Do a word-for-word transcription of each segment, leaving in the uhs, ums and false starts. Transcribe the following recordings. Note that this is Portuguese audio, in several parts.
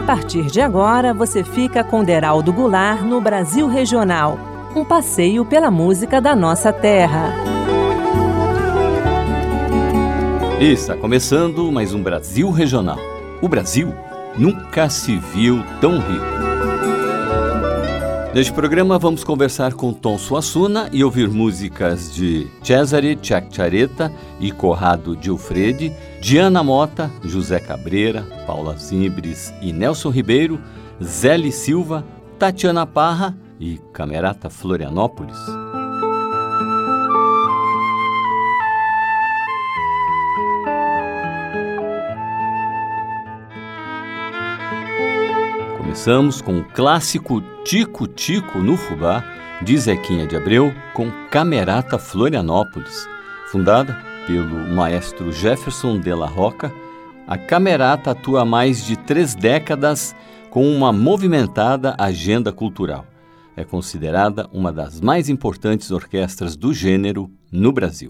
partir de agora, você fica com Deraldo Goulart no Brasil Regional, um passeio pela música da nossa terra. E está começando mais um Brasil Regional. O Brasil nunca se viu tão rico. Neste programa vamos conversar com Tom Suassuna e ouvir músicas de Cesare Ciacciaretta e Corrado Gilfredi, Diana Mota, José Cabreira, Paula Zimbres e Nelson Ribeiro, Zéli Silva, Tatiana Parra e Camerata Florianópolis. Começamos com o clássico Tico Tico no Fubá, de Zequinha de Abreu, com Camerata Florianópolis. Fundada pelo maestro Jefferson de la Roca, a Camerata atua há mais de três décadas com uma movimentada agenda cultural. É considerada uma das mais importantes orquestras do gênero no Brasil.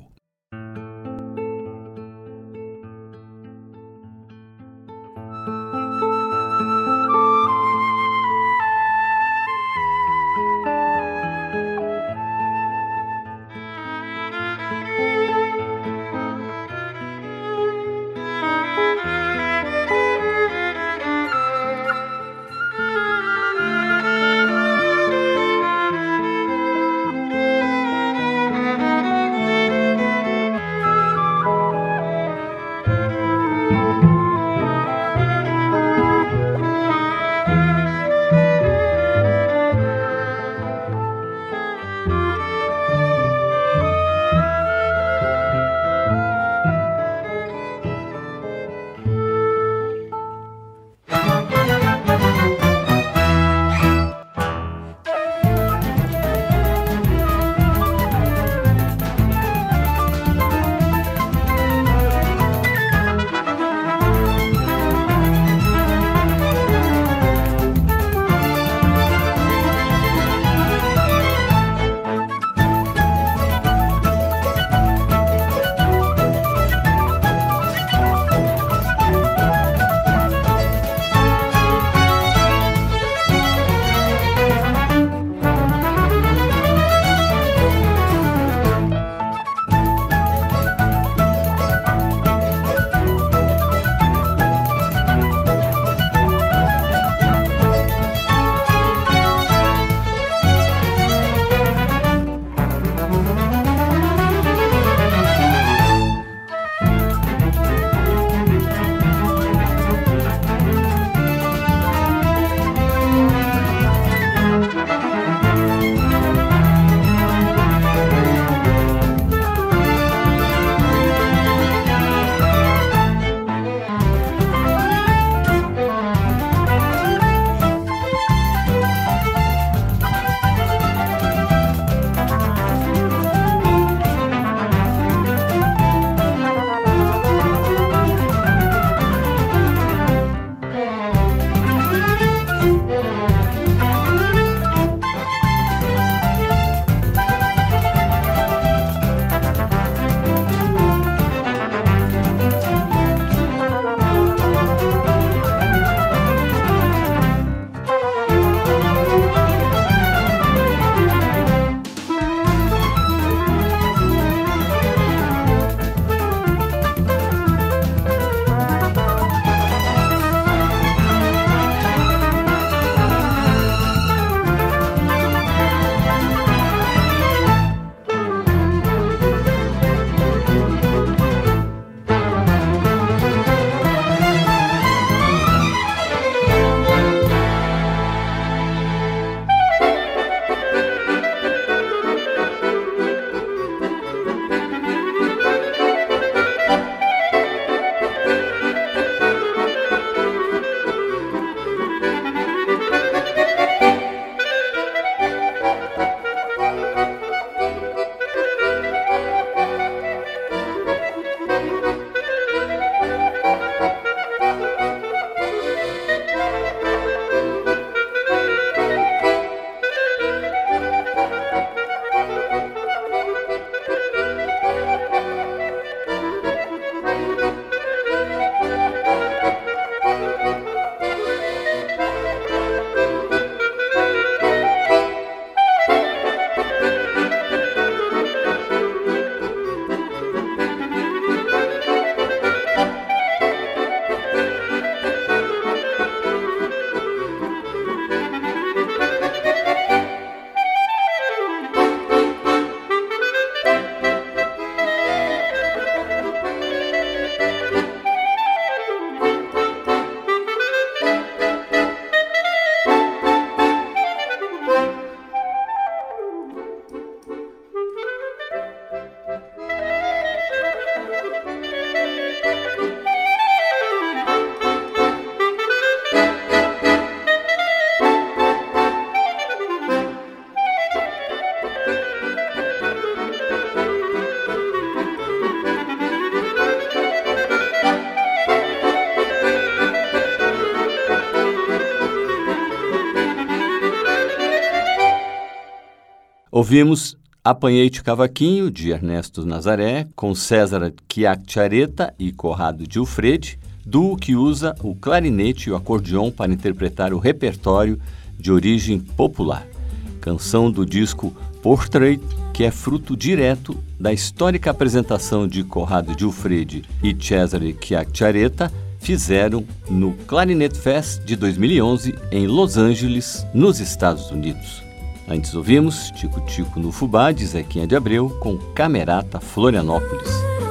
Ouvimos Apanhei-te Cavaquinho, de Ernesto Nazaré, com César Chiacchiaretta e Corrado Gilfredi, duo que usa o clarinete e o acordeon para interpretar o repertório de origem popular. Canção do disco Portrait, que é fruto direto da histórica apresentação de Corrado Gilfredi e César Chiacchiaretta fizeram no Clarinet Fest de dois mil e onze em Los Angeles, nos Estados Unidos. Antes ouvimos Tico Tico no Fubá, de Zequinha de Abreu, com Camerata Florianópolis.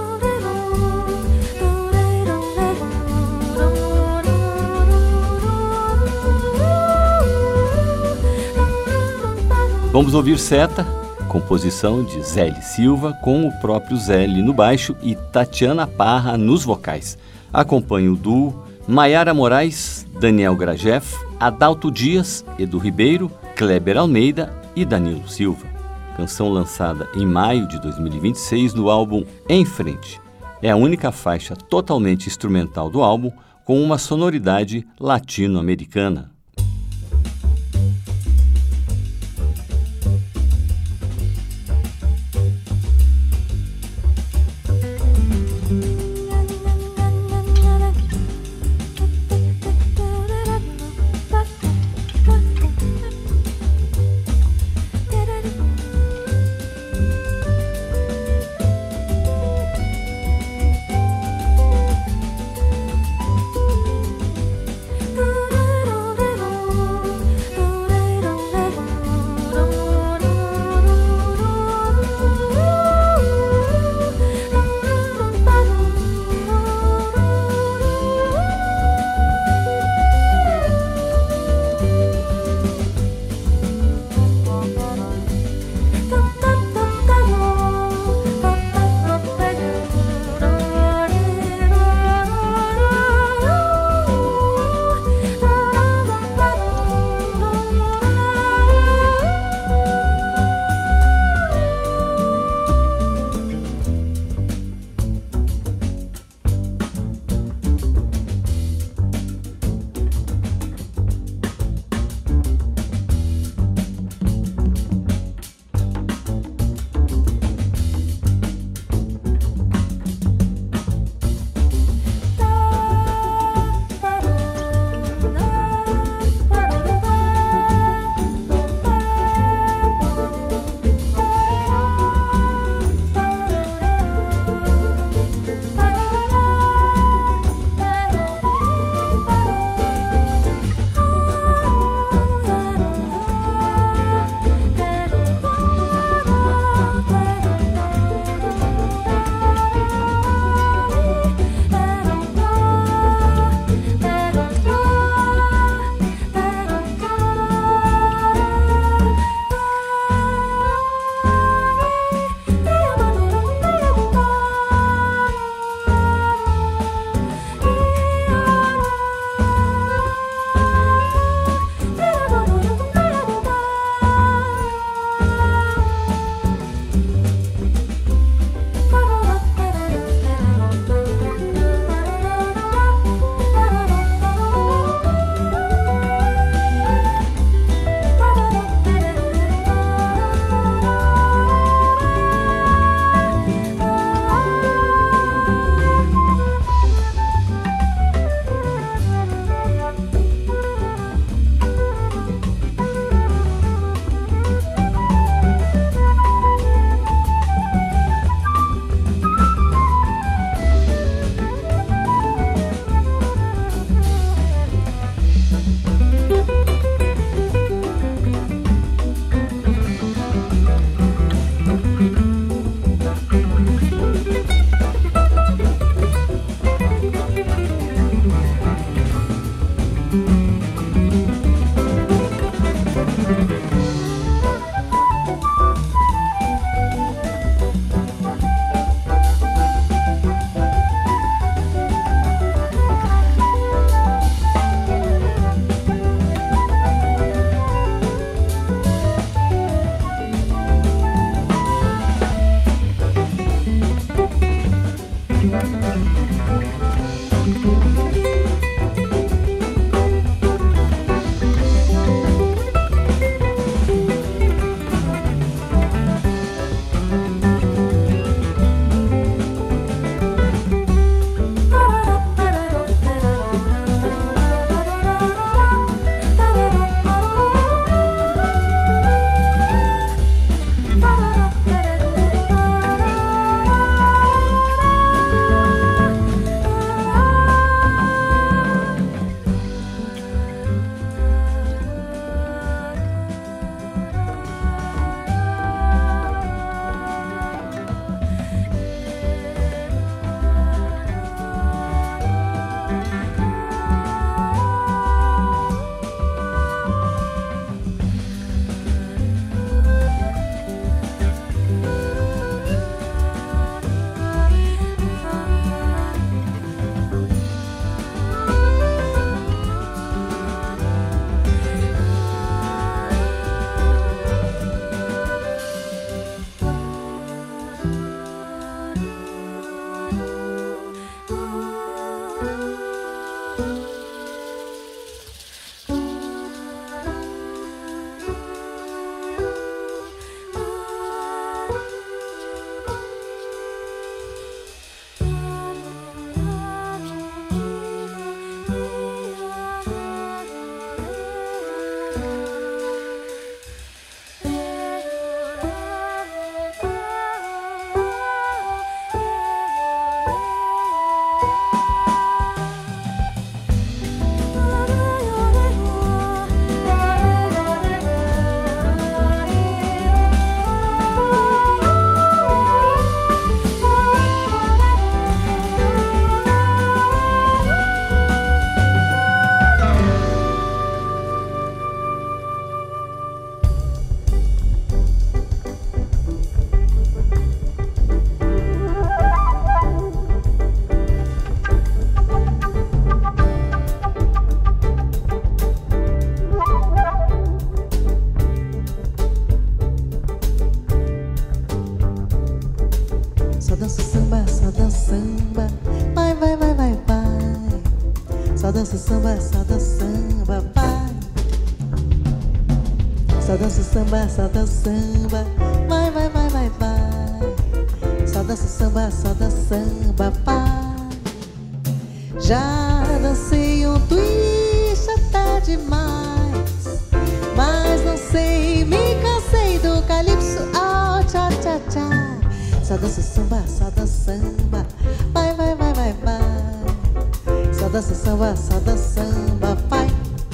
Vamos ouvir Seta, composição de Zéli Silva, com o próprio Zéli no baixo e Tatiana Parra nos vocais. Acompanha o duo Maiara Moraes, Daniel Grajeff, Adalto Dias, Edu Ribeiro, Kleber Almeida e Danilo Silva. Canção lançada em maio de dois mil e vinte e seis no álbum Em Frente. É a única faixa totalmente instrumental do álbum com uma sonoridade latino-americana. Só dança samba, só dança samba, vai. Só dança samba, só dança samba, vai, vai, vai, vai, vai. Só dança samba, só dança samba, vai. Já dancei um twist até demais, mas não sei, me cansei do calypso, oh, tchá, tchá, tchá. Só dança samba, só dança samba, vai, vai, vai, vai, vai. Só dança samba, só dança samba, vai.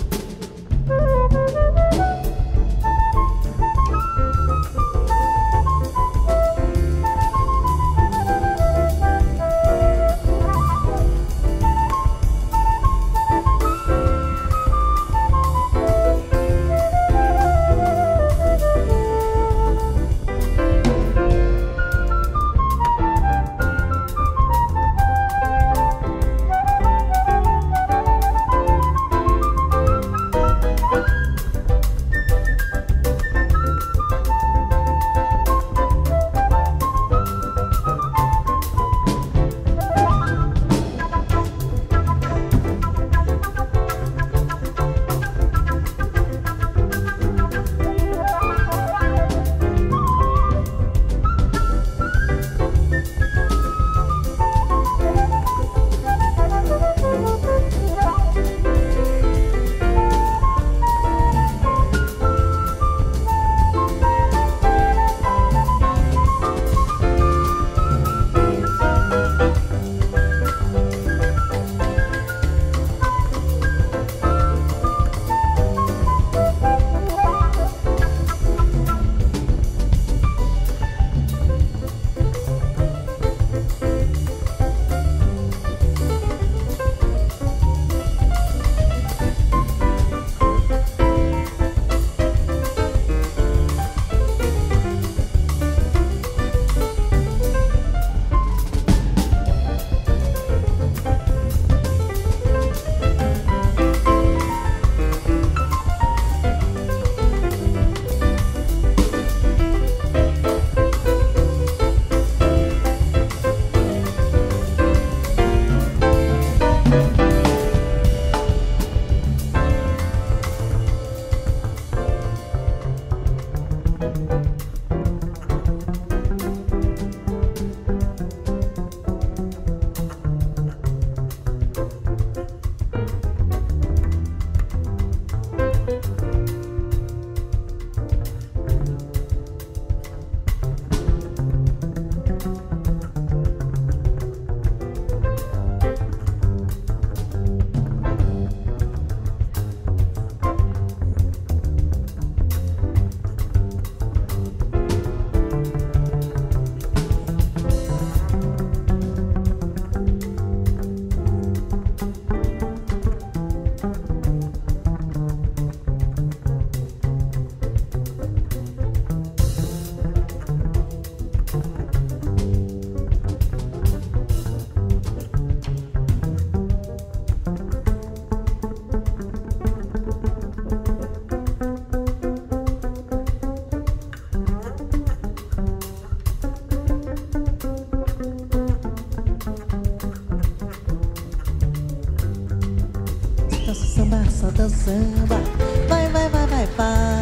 Só dança samba, vai, vai, vai, vai,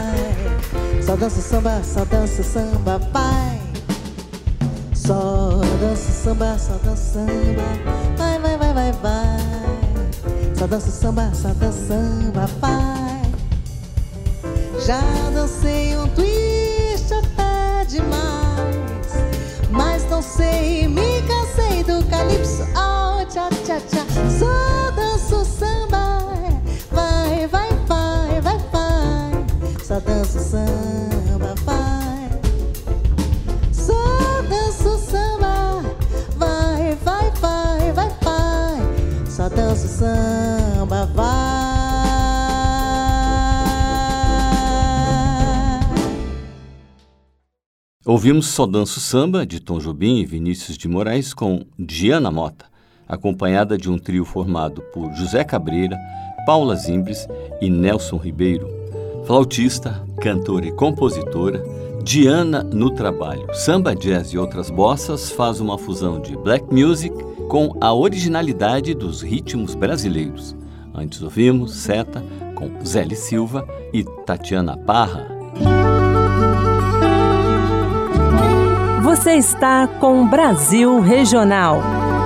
vai. Só dança samba, só dança samba, vai. Só dança samba, só dança samba, vai, vai, vai, vai, vai. Só dança samba, só dança samba, vai. Já dancei um twist até demais, mas não sei, me cansei do calypso, oh, tchá, tchá, tchá. Só danço samba, vai, vai, vai, vai, vai. Só danço samba, vai. Só danço samba, vai, vai, vai, vai, vai. Só danço samba, vai. Ouvimos Só Danço Samba, de Tom Jobim e Vinícius de Moraes, com Diana Mota, acompanhada de um trio formado por José Cabreira, Paula Zimbres e Nelson Ribeiro. Flautista, cantora e compositora, Diana no trabalho. Samba, jazz e outras bossas faz uma fusão de black music com a originalidade dos ritmos brasileiros. Antes ouvimos Seta com Zélia Silva e Tatiana Parra. Você está com Brasil Regional.